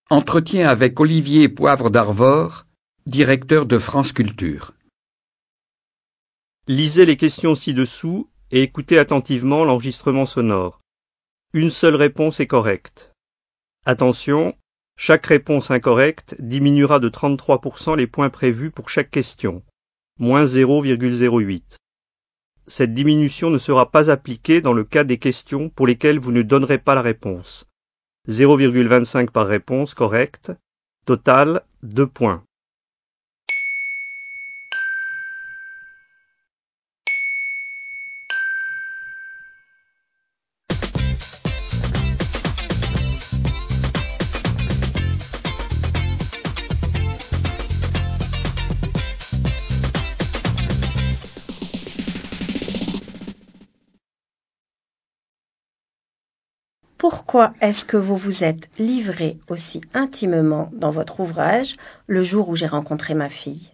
Entretien avec Olivier Poivre d'Arvor, directeur de France Culture. Lisez les questions ci-dessous et écoutez attentivement l'enregistrement sonore. Une seule réponse est correcte. Attention, chaque réponse incorrecte diminuera de 33% les points prévus pour chaque question, moins 0,08. Cette diminution ne sera pas appliquée dans le cas des questions pour lesquelles vous ne donnerez pas la réponse. 0,25 par réponse correcte, total 2 points. Pourquoi est-ce que vous vous êtes livré aussi intimement dans votre ouvrage le jour où j'ai rencontré ma fille?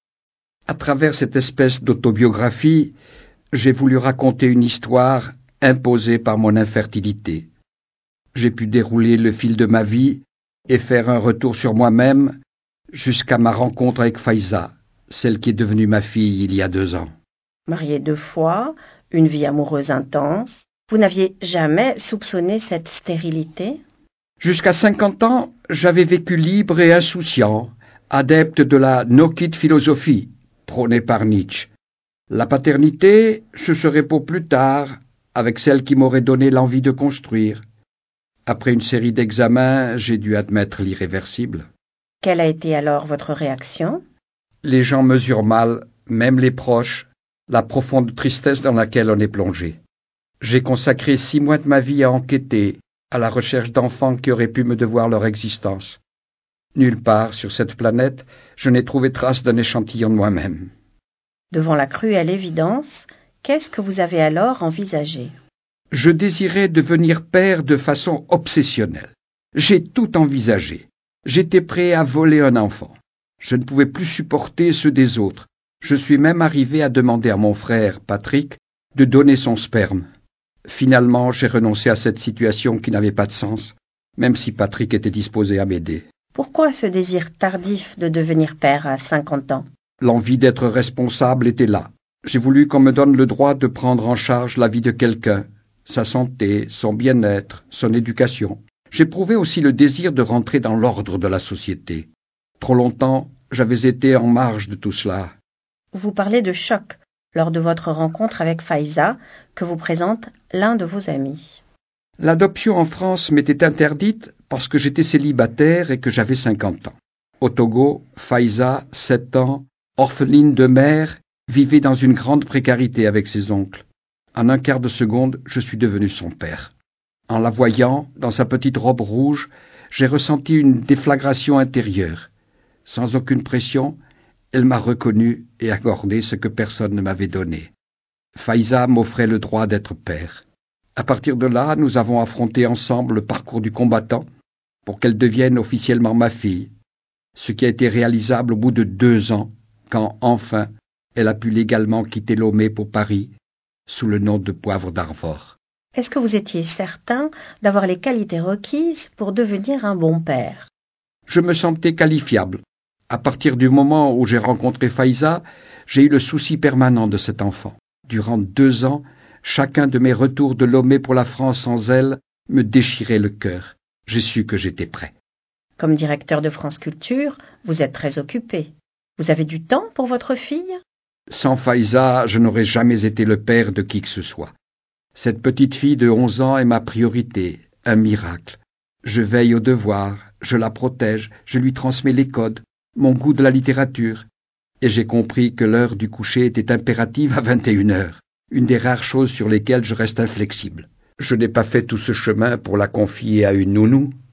À travers cette espèce d'autobiographie, j'ai voulu raconter une histoire imposée par mon infertilité. J'ai pu dérouler le fil de ma vie et faire un retour sur moi-même jusqu'à ma rencontre avec Faiza, celle qui est devenue ma fille il y a 2 ans. Marié 2 fois, une vie amoureuse intense, vous n'aviez jamais soupçonné cette stérilité? Jusqu'à 50 ans, j'avais vécu libre et insouciant, adepte de la no-kid philosophie, prônée par Nietzsche. La paternité, ce serait pour plus tard, avec celle qui m'aurait donné l'envie de construire. Après une série d'examens, j'ai dû admettre l'irréversible. Quelle a été alors votre réaction? Les gens mesurent mal, même les proches, la profonde tristesse dans laquelle on est plongé. J'ai consacré 6 mois de ma vie à enquêter, à la recherche d'enfants qui auraient pu me devoir leur existence. Nulle part sur cette planète, je n'ai trouvé trace d'un échantillon de moi-même. Devant la cruelle évidence, qu'est-ce que vous avez alors envisagé? Je désirais devenir père de façon obsessionnelle. J'ai tout envisagé. J'étais prêt à voler un enfant. Je ne pouvais plus supporter ceux des autres. Je suis même arrivé à demander à mon frère, Patrick, de donner son sperme. Finalement, j'ai renoncé à cette situation qui n'avait pas de sens, même si Patrick était disposé à m'aider. Pourquoi ce désir tardif de devenir père à 50 ans? L'envie d'être responsable était là. J'ai voulu qu'on me donne le droit de prendre en charge la vie de quelqu'un, sa santé, son bien-être, son éducation. J'éprouvais aussi le désir de rentrer dans l'ordre de la société. Trop longtemps, j'avais été en marge de tout cela. Vous parlez de choc lors de votre rencontre avec Faiza, que vous présente l'un de vos amis. L'adoption en France m'était interdite parce que j'étais célibataire et que j'avais 50 ans. Au Togo, Faiza, 7 ans, orpheline de mère, vivait dans une grande précarité avec ses oncles. En un quart de seconde, je suis devenu son père. En la voyant, dans sa petite robe rouge, j'ai ressenti une déflagration intérieure. Sans aucune pression, elle m'a reconnu et accordé ce que personne ne m'avait donné. Faiza m'offrait le droit d'être père. À partir de là, nous avons affronté ensemble le parcours du combattant pour qu'elle devienne officiellement ma fille, ce qui a été réalisable au bout de 2 ans, quand, enfin, elle a pu légalement quitter Lomé pour Paris, sous le nom de Poivre d'Arvor. Est-ce que vous étiez certain d'avoir les qualités requises pour devenir un bon père? Je me sentais qualifiable. À partir du moment où j'ai rencontré Faiza, j'ai eu le souci permanent de cet enfant. Durant 2 ans, chacun de mes retours de Lomé pour la France sans elle me déchirait le cœur. J'ai su que j'étais prêt. Comme directeur de France Culture, vous êtes très occupé. Vous avez du temps pour votre fille? Sans Faiza, je n'aurais jamais été le père de qui que ce soit. Cette petite fille de 11 ans est ma priorité, un miracle. Je veille au devoir, je la protège, je lui transmets les codes, mon goût de la littérature. Et j'ai compris que l'heure du coucher était impérative à 21h, une des rares choses sur lesquelles je reste inflexible. Je n'ai pas fait tout ce chemin pour la confier à une nounou.